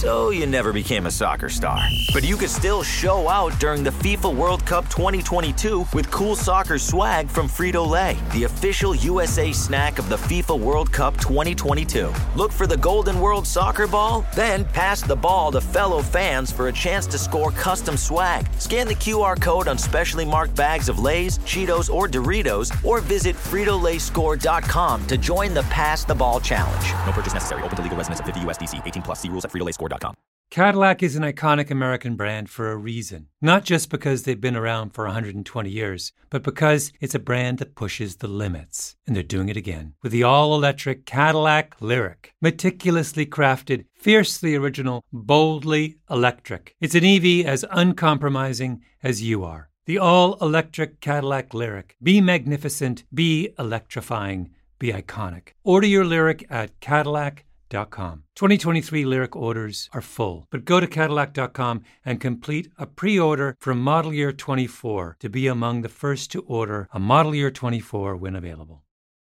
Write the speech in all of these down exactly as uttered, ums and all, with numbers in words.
so you never became a soccer star. But you could still show out during the FIFA World Cup twenty twenty-two with cool soccer swag from Frito-Lay, the official U S A snack of the FIFA World Cup twenty twenty-two. Look for the Golden World Soccer Ball, then pass the ball to fellow fans for a chance to score custom swag. Scan the Q R code on specially marked bags of Lay's, Cheetos, or Doritos, or visit Frito Lay Score dot com to join the Pass the Ball Challenge. No purchase necessary. Open to legal residents of fifty U S D C. eighteen plus. See rules at Frito Lay Score dot com. Cadillac is an iconic American brand for a reason. Not just because they've been around for one hundred twenty years, but because it's a brand that pushes the limits. And they're doing it again with the all-electric Cadillac Lyriq. Meticulously crafted, fiercely original, boldly electric. It's an E V as uncompromising as you are. The all-electric Cadillac Lyriq. Be magnificent, be electrifying, be iconic. Order your Lyriq at Cadillac dot com. twenty twenty-three Lyriq orders are full, but go to Cadillac dot com and complete a pre-order for model year twenty-four to be among the first to order a model year twenty-four when available.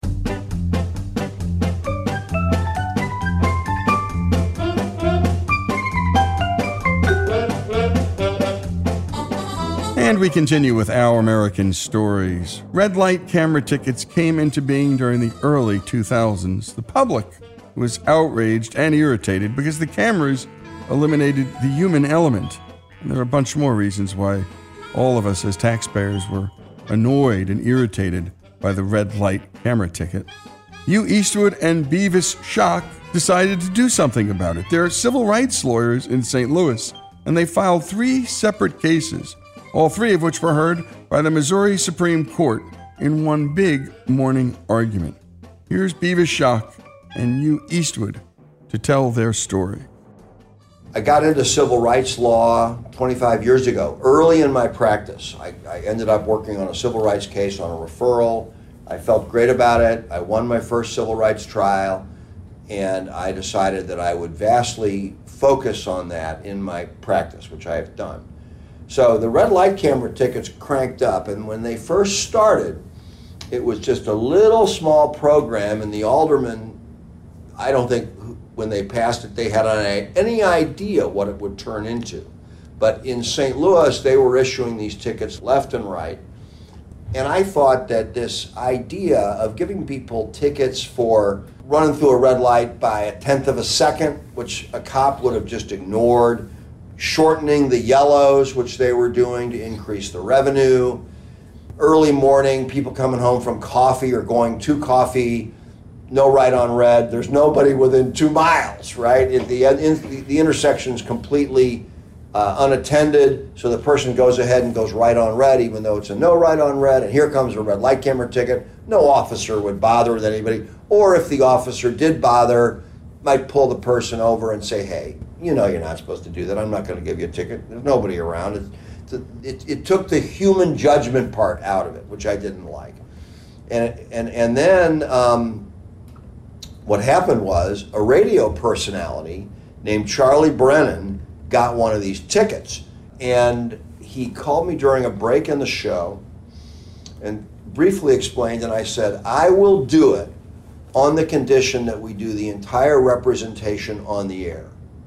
And we continue with Our American Stories. Red light camera tickets came into being during the early two thousands. The public was outraged and irritated because the cameras eliminated the human element. And there are a bunch more reasons why all of us as taxpayers were annoyed and irritated by the red light camera ticket. Hugh Eastwood and Beavis Schock decided to do something about it. They're civil rights lawyers in Saint Louis, and they filed three separate cases, all three of which were heard by the Missouri Supreme Court in one big morning argument. Here's Beavis Schock and Hugh Eastwood to tell their story. I got into civil rights law twenty-five years ago. Early in my practice, I, I ended up working on a civil rights case on a referral. I felt great about it. I won my first civil rights trial, and I decided that I would vastly focus on that in my practice, which I have done. So the red light camera tickets cranked up, and when they first started, it was just a little small program, and the aldermen, I don't think when they passed it, they had any idea what it would turn into. But in Saint Louis, they were issuing these tickets left and right. And I thought that this idea of giving people tickets for running through a red light by a tenth of a second, which a cop would have just ignored, shortening the yellows, which they were doing to increase the revenue, early morning, people coming home from coffee or going to coffee, no right on red. There's nobody within two miles, right? It, the, in, the intersection's completely uh, unattended, so the person goes ahead and goes right on red, even though it's a no right on red, and here comes a red light camera ticket. No officer would bother with anybody, or if the officer did bother, might pull the person over and say, hey, you know you're not supposed to do that. I'm not going to give you a ticket. There's nobody around. It, it, it took the human judgment part out of it, which I didn't like. And, and, and then... Um, What happened was a radio personality named Charlie Brennan got one of these tickets, and he called me during a break in the show and briefly explained, and I said, I will do it on the condition that we do the entire representation on the air.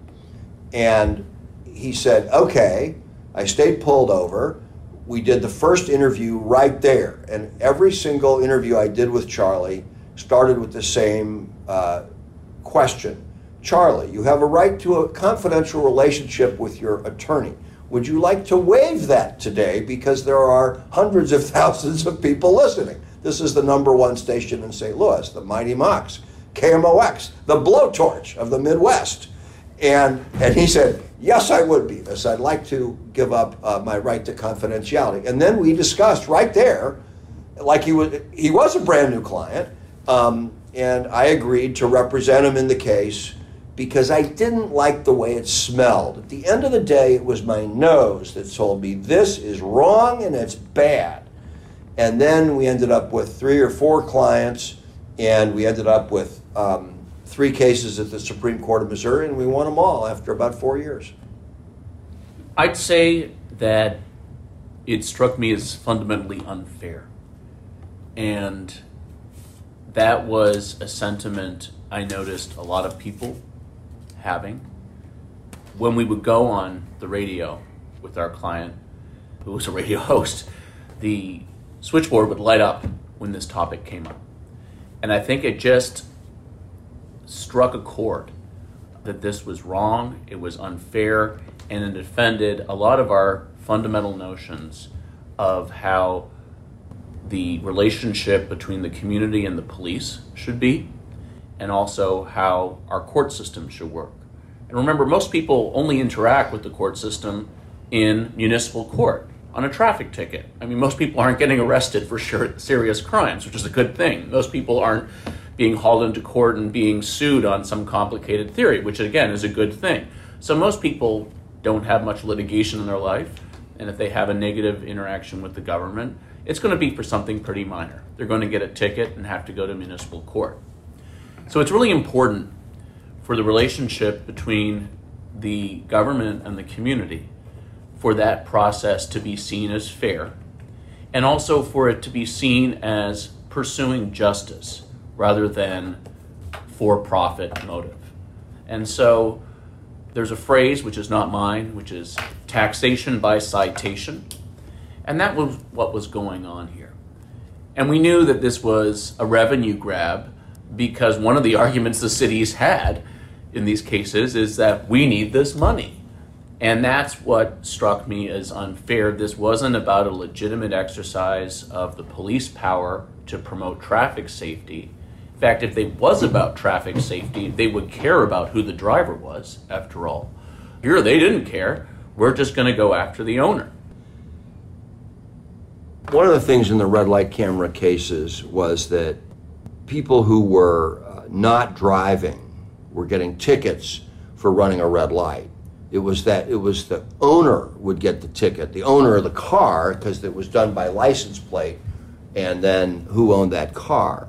And he said, okay. I stayed pulled over. We did the first interview right there, and every single interview I did with Charlie started with the same uh, question. Charlie, you have a right to a confidential relationship with your attorney. Would you like to waive that today because there are hundreds of thousands of people listening? This is the number one station in Saint Louis, the Mighty Mox, K M O X, the blowtorch of the Midwest. And and he said, yes, I would be this. I'd like to give up uh, my right to confidentiality. And then we discussed right there, like he was, he was a brand new client, um, and I agreed to represent him in the case because I didn't like the way it smelled. At the end of the day, it was my nose that told me this is wrong and it's bad. And then we ended up with three or four clients, and we ended up with um, three cases at the Supreme Court of Missouri, and we won them all after about four years. I'd say that it struck me as fundamentally unfair. And that was a sentiment I noticed a lot of people having. when we would go on the radio with our client, who was a radio host, the switchboard would light up when this topic came up. And I think it just struck a chord that this was wrong, it was unfair, and it offended a lot of our fundamental notions of how the relationship between the community and the police should be, and also how our court system should work. And remember, most people only interact with the court system in municipal court on a traffic ticket. I mean, most people aren't getting arrested for sure, serious crimes, which is a good thing. Most people aren't being hauled into court and being sued on some complicated theory, which again is a good thing. So most people don't have much litigation in their life, and if they have a negative interaction with the government, it's going to be for something pretty minor. They're going to get a ticket and have to go to municipal court. So it's really important for the relationship between the government and the community for that process to be seen as fair, and also for it to be seen as pursuing justice rather than for-profit motive. And so there's a phrase, which is not mine, which is taxation by citation. And that was what was going on here. And we knew that this was a revenue grab because one of the arguments the cities had in these cases is that we need this money. And that's what struck me as unfair. This wasn't about a legitimate exercise of the police power to promote traffic safety. In fact, if it was about traffic safety, they would care about who the driver was, after all. Here, they didn't care. We're just going to go after the owner. One of the things in the red light camera cases was that people who were uh, not driving were getting tickets for running a red light. It was that it was the owner would get the ticket, the owner of the car, because it was done by license plate, and then who owned that car.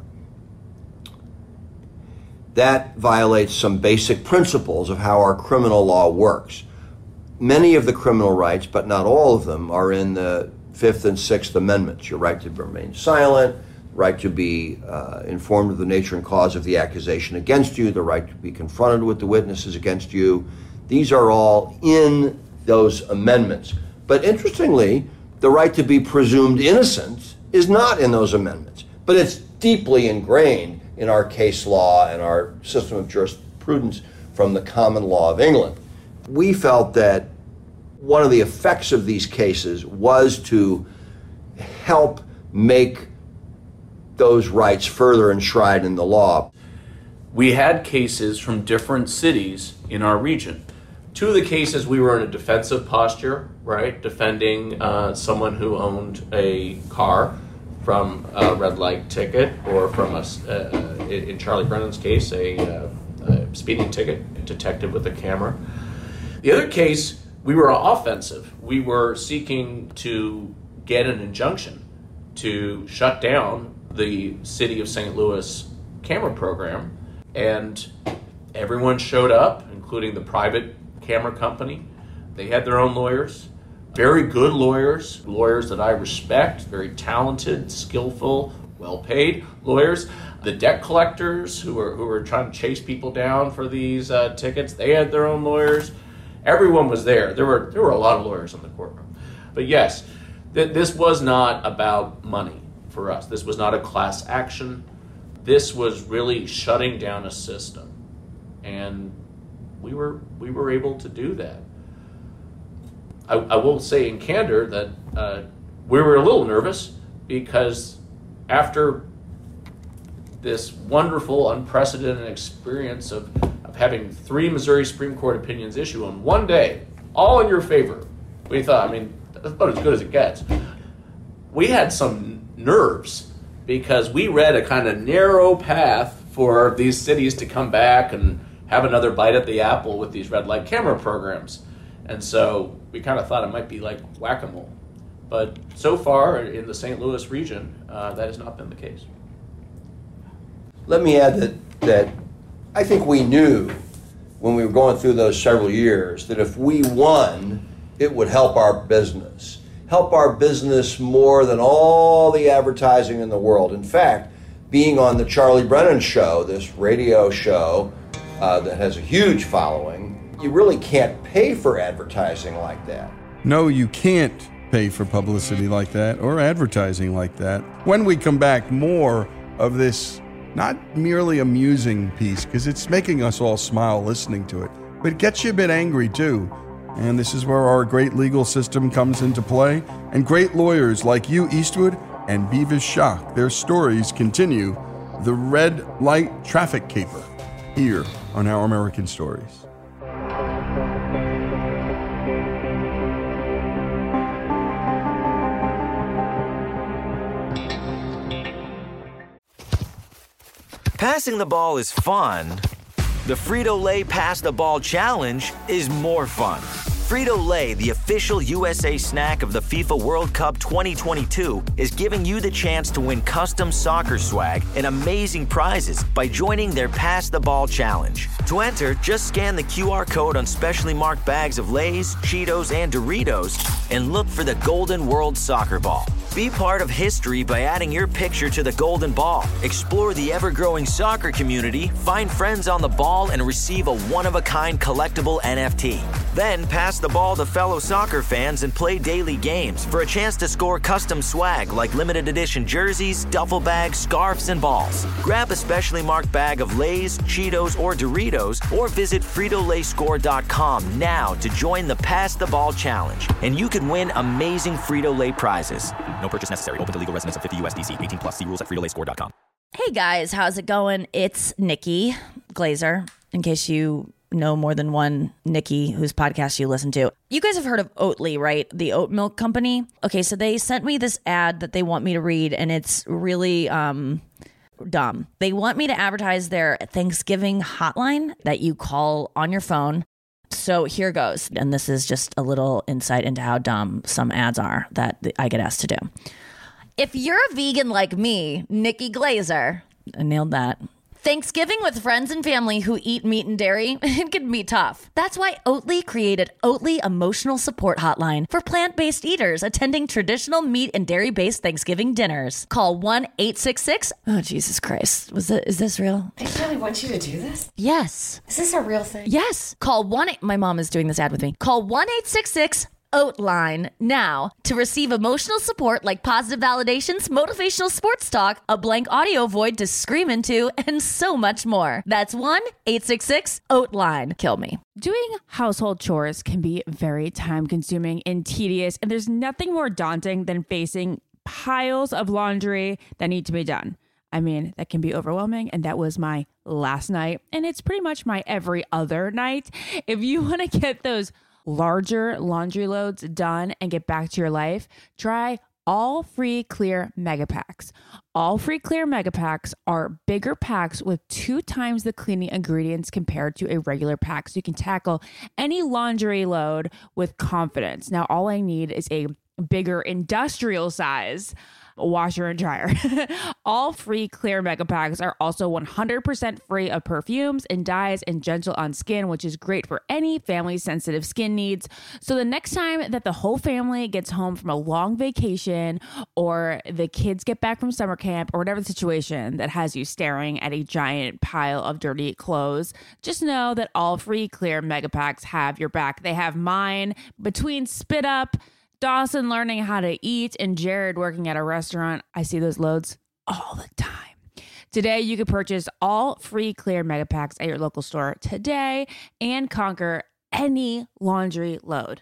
That violates some basic principles of how our criminal law works. Many of the criminal rights, but not all of them, are in the Fifth and Sixth Amendments. Your right to remain silent, right to be uh, informed of the nature and cause of the accusation against you, the right to be confronted with the witnesses against you. These are all in those amendments. But interestingly, the right to be presumed innocent is not in those amendments, but it's deeply ingrained in our case law and our system of jurisprudence from the common law of England. We felt that one of the effects of these cases was to help make those rights further enshrined in the law. We had cases from different cities in our region. Two of the cases we were in a defensive posture, right, defending uh, someone who owned a car from a red light ticket, or from a, uh, in Charlie Brennan's case, a, uh, a speeding ticket, detected with a camera. The other case, we were offensive. We were seeking to get an injunction to shut down the City of Saint Louis camera program, and everyone showed up, including the private camera company. They had their own lawyers, very good lawyers, lawyers that I respect, very talented, skillful, well-paid lawyers. The debt collectors who were who were trying to chase people down for these uh, tickets, they had their own lawyers. Everyone was there. There were there were a lot of lawyers in the courtroom. But yes, th- this was not about money for us. This was not a class action. This was really shutting down a system, and we were we were able to do that. I, I will say in candor that uh, we were a little nervous because after this wonderful, unprecedented experience of, of having three Missouri Supreme Court opinions issue on one day, all in your favor, we thought, I mean, that's about as good as it gets. We had some nerves because we read a kind of narrow path for these cities to come back and have another bite at the apple with these red light camera programs. And so we kind of thought it might be like whack-a-mole. But so far in the Saint Louis region, uh, that has not been the case. Let me add that, that I think we knew when we were going through those several years that if we won, it would help our business. Help our business more than all the advertising in the world. In fact, being on the Charlie Brennan Show, this radio show uh, that has a huge following, You really can't pay for advertising like that. No, you can't pay for publicity like that or advertising like that. When we come back, more of this not merely amusing piece, because it's making us all smile listening to it, but it gets you a bit angry too. And this is where our great legal system comes into play, and great lawyers like you, Eastwood, and Beavis Schock. Their stories continue. The Red Light Traffic Caper, here on Our American Stories. Passing the ball is fun. The Frito-Lay Pass the Ball Challenge is more fun. Frito-Lay, the official U S A snack of the FIFA World Cup twenty twenty-two, is giving you the chance to win custom soccer swag and amazing prizes by joining their Pass the Ball Challenge. To enter, just scan the Q R code on specially marked bags of Lay's, Cheetos, and Doritos and look for the Golden World Soccer Ball. Be part of history by adding your picture to the Golden Ball. Explore the ever-growing soccer community, find friends on the ball, and receive a one-of-a-kind collectible N F T. Then pass the ball to fellow soccer fans and play daily games for a chance to score custom swag like limited edition jerseys, duffel bags, scarves, and balls. Grab a specially marked bag of Lay's, Cheetos, or Doritos, or visit Frito Lay Score dot com now to join the Pass the Ball Challenge, and you can win amazing Frito-Lay prizes. No purchase necessary. Open to legal residents of fifty U S D C. eighteen plus. See rules at Frito Lay Score dot com. Hey guys, how's it going? It's Nikki Glazer, in case you know more than one Nikki whose podcast you listen to. You guys have heard of Oatly, right? The oat milk company. Okay, so they sent me this ad that they want me to read, and it's really um, dumb. They want me to advertise their Thanksgiving hotline that you call on your phone. So here goes. And this is just a little insight into how dumb some ads are that I get asked to do. If you're a vegan like me, Nikki Glazer, I nailed that. Thanksgiving with friends and family who eat meat and dairy, it can be tough. That's why Oatly created Oatly Emotional Support Hotline for plant-based eaters attending traditional meat and dairy-based Thanksgiving dinners. Call one eight six six. Oh, Jesus Christ. Was it, is this real? They really want you to do this? Yes. Is this a real thing? Yes. Call one. My mom is doing this ad with me. Call one eight six six Oatline now to receive emotional support like positive validations, motivational sports talk, a blank audio void to scream into, and so much more. That's one eight six six Oatline. Kill me. Doing household chores can be very time consuming and tedious, and there's nothing more daunting than facing piles of laundry that need to be done. I mean, that can be overwhelming, and that was my last night, and it's pretty much my every other night. If you want to get those larger laundry loads done and get back to your life, try All Free Clear Mega Packs. All Free Clear Mega Packs are bigger packs with two times the cleaning ingredients compared to a regular pack, so you can tackle any laundry load with confidence. Now, all I need is a bigger industrial size washer and dryer. All Free Clear Mega Packs are also one hundred percent free of perfumes and dyes and gentle on skin, which is great for any family sensitive skin needs. So the next time that the whole family gets home from a long vacation, or the kids get back from summer camp, or whatever the situation that has you staring at a giant pile of dirty clothes, just know that All Free Clear Mega Packs have your back. They have mine. Between Spit Up, Dawson learning how to eat, and Jared working at a restaurant, I see those loads all the time. Today, you can purchase All Free Clear Mega Packs at your local store today and conquer any laundry load.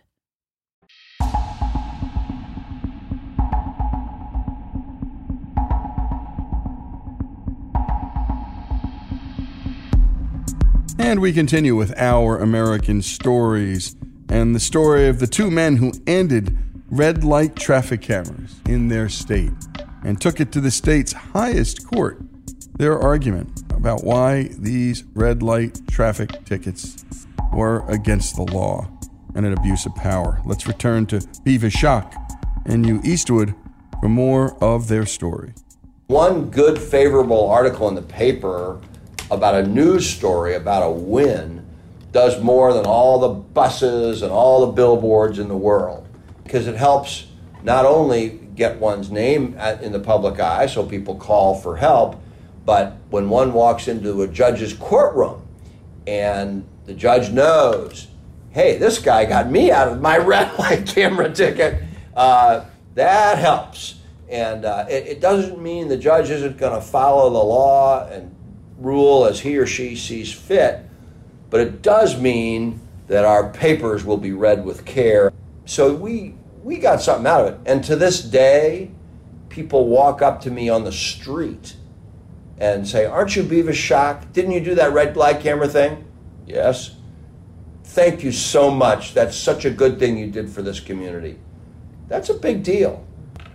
And we continue with Our American Stories, and the story of the two men who ended red light traffic cameras in their state and took it to the state's highest court. Their argument about why these red light traffic tickets were against the law and an abuse of power. Let's return to Beavis Schock and you, Eastwood, for more of their story. One good, favorable article in the paper about a news story about a win does more than all the buses and all the billboards in the world, because it helps not only get one's name at, in the public eye so people call for help, but when one walks into a judge's courtroom and the judge knows, hey, this guy got me out of my red light camera ticket, uh, that helps. And uh, it, it doesn't mean the judge isn't going to follow the law and rule as he or she sees fit, but it does mean that our papers will be read with care. So we we got something out of it. And to this day, people walk up to me on the street and say, aren't you Beavis Schock? Didn't you do that red light camera thing? Yes. Thank you so much. That's such a good thing you did for this community. That's a big deal.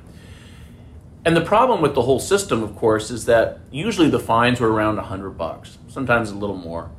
And the problem with the whole system, of course, is that usually the fines were around a hundred bucks, sometimes a little more.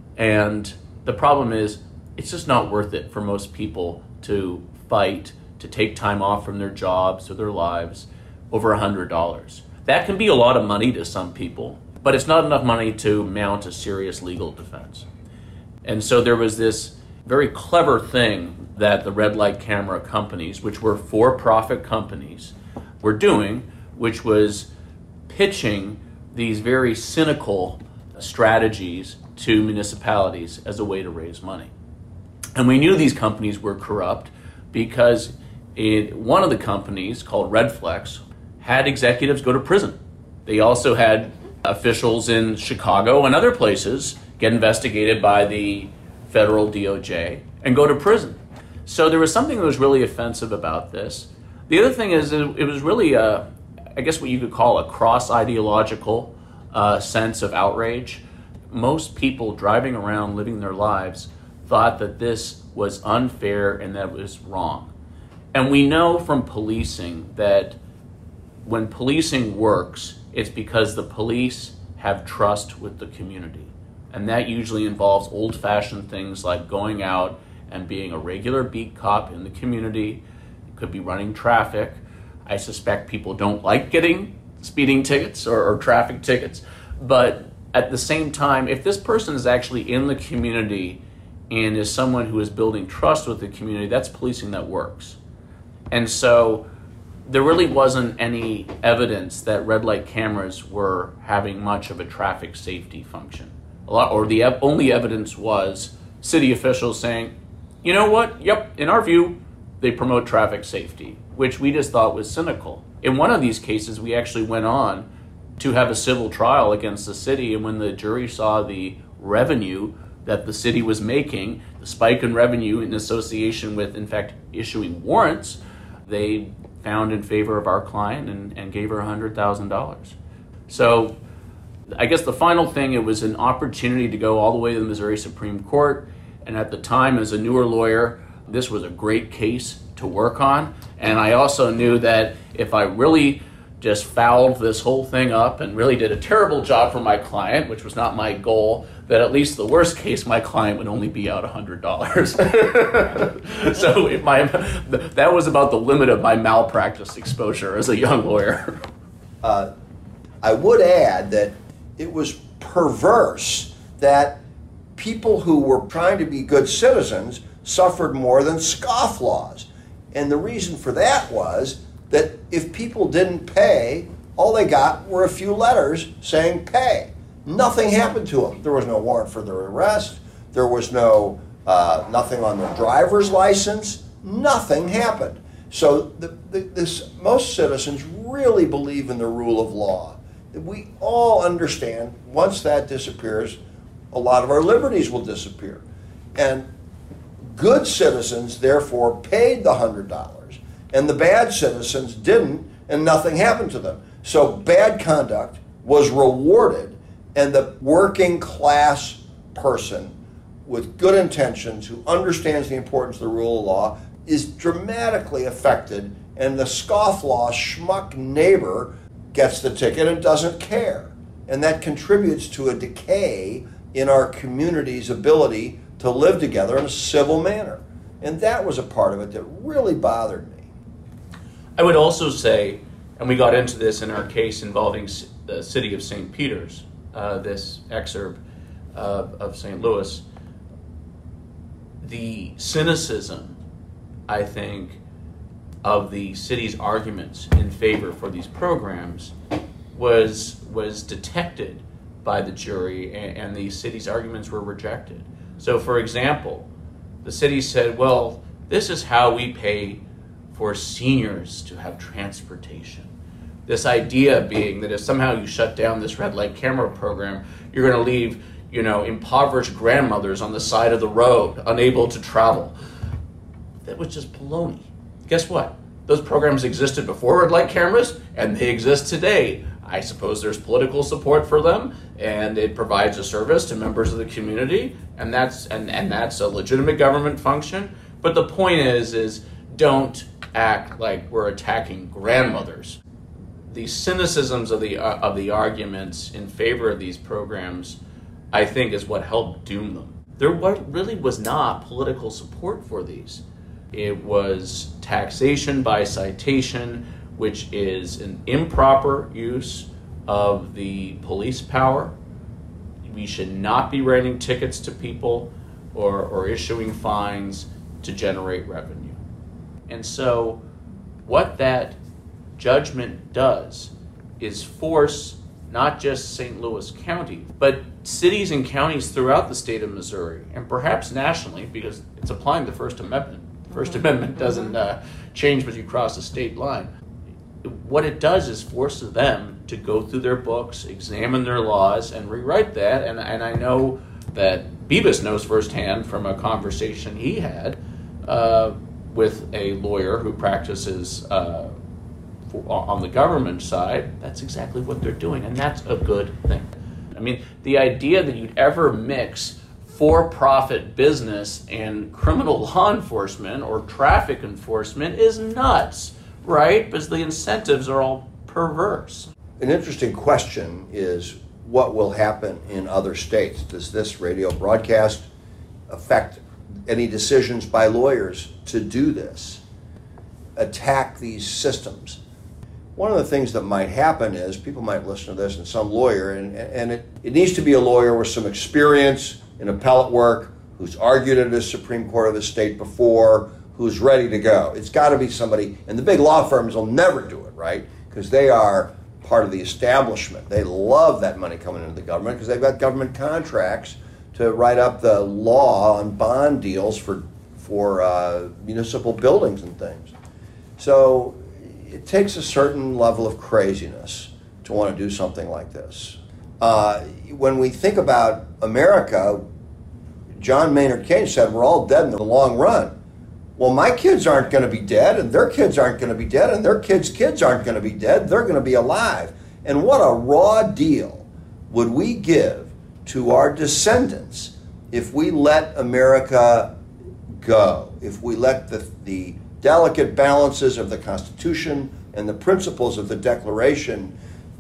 And the problem is, it's just not worth it for most people to fight, to take time off from their jobs or their lives over a hundred dollars. That can be a lot of money to some people, but it's not enough money to mount a serious legal defense. And so there was this very clever thing that the red light camera companies, which were for-profit companies, were doing, which was pitching these very cynical strategies to municipalities as a way to raise money. And we knew these companies were corrupt because it, one of the companies, called Redflex, had executives go to prison. They also had officials in Chicago and other places get investigated by the federal D O J and go to prison. So there was something that was really offensive about this. The other thing is it was really, a, I guess what you could call a cross-ideological uh, sense of outrage. Most people driving around living their lives thought that this was unfair and that it was wrong. And we know from policing that when policing works, it's because the police have trust with the community. And that usually involves old-fashioned things like going out and being a regular beat cop in the community. It could be running traffic. I suspect people don't like getting speeding tickets or, or traffic tickets. But at the same time, if this person is actually in the community and is someone who is building trust with the community, that's policing that works. And so there really wasn't any evidence that red light cameras were having much of a traffic safety function. A lot, or the ev- only evidence was city officials saying, you know what, yep, in our view, they promote traffic safety, which we just thought was cynical. In one of these cases, we actually went on to have a civil trial against the city, and when the jury saw the revenue that the city was making, the spike in revenue in association with, in fact, issuing warrants, they found in favor of our client and, and gave her one hundred thousand dollars. So I guess the final thing, it was an opportunity to go all the way to the Missouri Supreme Court. And at the time, as a newer lawyer, this was a great case to work on. And I also knew that if I really just fouled this whole thing up and really did a terrible job for my client, which was not my goal, that at least the worst case, my client would only be out one hundred dollars. So if my, that was about the limit of my malpractice exposure as a young lawyer. Uh, I would add that it was perverse that people who were trying to be good citizens suffered more than scofflaws. And the reason for that was that if people didn't pay, all they got were a few letters saying pay. Nothing happened to them. There was no warrant for their arrest. There was no uh, nothing on their driver's license. Nothing happened. So the, the, this, most citizens really believe in the rule of law. We all understand once that disappears, a lot of our liberties will disappear. And good citizens, therefore, paid the one hundred dollars, and the bad citizens didn't, and nothing happened to them. So bad conduct was rewarded, and the working class person with good intentions who understands the importance of the rule of law is dramatically affected, and the scofflaw schmuck neighbor gets the ticket and doesn't care. And that contributes to a decay in our community's ability to live together in a civil manner. And that was a part of it that really bothered me. I would also say, and we got into this in our case involving the city of Saint Peters, uh, this exurb uh, of Saint Louis, the cynicism, I think, of the city's arguments in favor for these programs was was detected by the jury, and, and the city's arguments were rejected. So, for example, the city said, well, this is how we pay for seniors to have transportation. This idea being that if somehow you shut down this red light camera program, you're going to leave, you know, impoverished grandmothers on the side of the road, unable to travel. That was just baloney. Guess what? Those programs existed before red light cameras, and they exist today. I suppose there's political support for them, and it provides a service to members of the community, and that's and, and that's a legitimate government function. But the point is, is don't act like we're attacking grandmothers. The cynicisms of the uh, of the arguments in favor of these programs, I think, is what helped doom them. There really was not political support for these. It was taxation by citation, which is an improper use of the police power. We should not be writing tickets to people or, or issuing fines to generate revenue. And so what that judgment does is force not just Saint Louis County, but cities and counties throughout the state of Missouri, and perhaps nationally, because it's applying the First Amendment. The First Amendment doesn't uh, change when you cross a state line. What it does is forces them to go through their books, examine their laws, and rewrite that. And, and I know that Beavis knows firsthand from a conversation he had uh, with a lawyer who practices uh, for, on the government side. That's exactly what they're doing, and that's a good thing. I mean, the idea that you'd ever mix for-profit business and criminal law enforcement or traffic enforcement is nuts, right? Because the incentives are all perverse. An interesting question is what will happen in other states? Does this radio broadcast affect any decisions by lawyers to do this, attack these systems? One of the things that might happen is people might listen to this and some lawyer, and, and it, it needs to be a lawyer with some experience in appellate work, who's argued at the Supreme Court of the state before, who's ready to go. It's got to be somebody, and the big law firms will never do it, right? Because they are part of the establishment. They love that money coming into the government because they've got government contracts to write up the law on bond deals for, for uh, municipal buildings and things. So it takes a certain level of craziness to want to do something like this. Uh, when we think about America, John Maynard Keynes said we're all dead in the long run. Well, my kids aren't going to be dead, and their kids aren't going to be dead, and their kids' kids aren't going to be dead. They're going to be alive. And what a raw deal would we give to our descendants if we let America go, if we let the, the delicate balances of the Constitution and the principles of the Declaration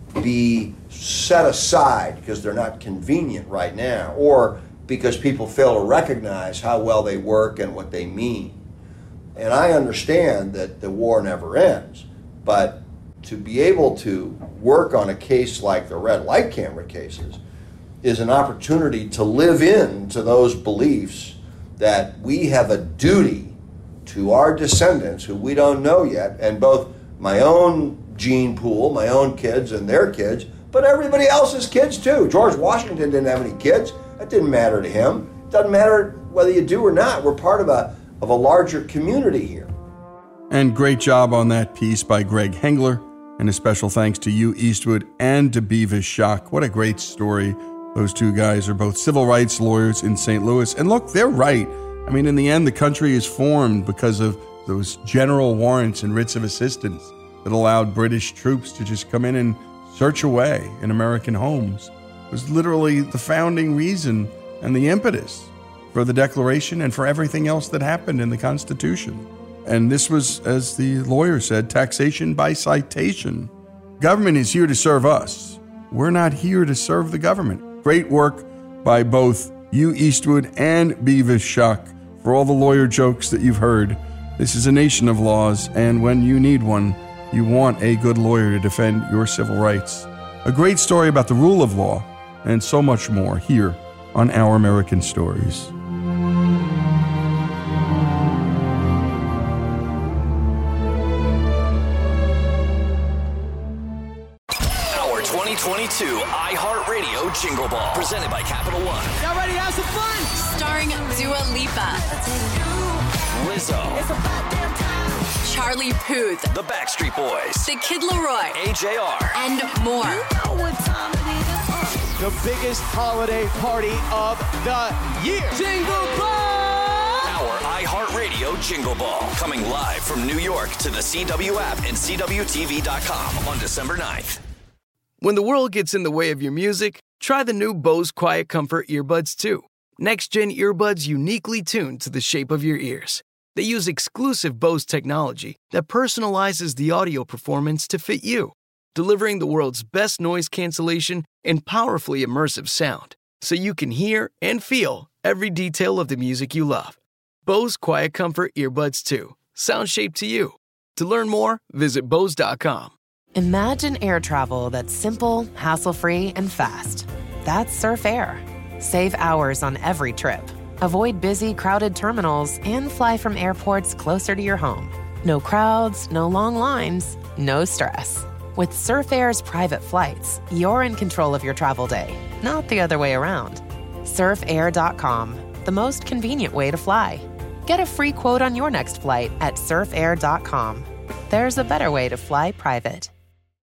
be set aside because they're not convenient right now, or because people fail to recognize how well they work and what they mean. And I understand that the war never ends, but to be able to work on a case like the red light camera cases is an opportunity to live into those beliefs that we have a duty to our descendants who we don't know yet, and both my own gene pool, my own kids and their kids, but everybody else's kids too. George Washington didn't have any kids. That didn't matter to him. It doesn't matter whether you do or not. We're part of a of a larger community here. And great job on that piece by Greg Hengler, and a special thanks to you, Eastwood, and to Beavis Schock. What a great story. Those two guys are both civil rights lawyers in Saint Louis. And look, they're right. I mean, in the end, the country is formed because of those general warrants and writs of assistance that allowed British troops to just come in and search away in American homes. It was literally the founding reason and the impetus for the Declaration and for everything else that happened in the Constitution. And this was, as the lawyer said, taxation by citation. Government is here to serve us. We're not here to serve the government. Great work by both you, Eastwood, and Beavis Schock, for all the lawyer jokes that you've heard. This is a nation of laws, and when you need one, you want a good lawyer to defend your civil rights. A great story about the rule of law, and so much more here on Our American Stories. twenty twenty-two iHeartRadio Jingle Ball. Presented by Capital One. Y'all ready to have some fun? Starring Dua Lipa, Lizzo, Charlie Puth, The Backstreet Boys, The Kid Laroi, A J R, and more. You know what time it is. The biggest holiday party of the year. Jingle Ball! Our iHeartRadio Jingle Ball. Coming live from New York to the C W app and C W T V dot com on December ninth. When the world gets in the way of your music, try the new Bose Quiet Comfort Earbuds two. Next-gen earbuds uniquely tuned to the shape of your ears. They use exclusive Bose technology that personalizes the audio performance to fit you, delivering the world's best noise cancellation and powerfully immersive sound, so you can hear and feel every detail of the music you love. Bose Quiet Comfort Earbuds two. Sound shaped to you. To learn more, visit Bose dot com. Imagine air travel that's simple, hassle-free, and fast. That's Surf Air. Save hours on every trip. Avoid busy, crowded terminals and fly from airports closer to your home. No crowds, no long lines, no stress. With Surf Air's private flights, you're in control of your travel day, not the other way around. surf air dot com, the most convenient way to fly. Get a free quote on your next flight at surf air dot com. There's a better way to fly private.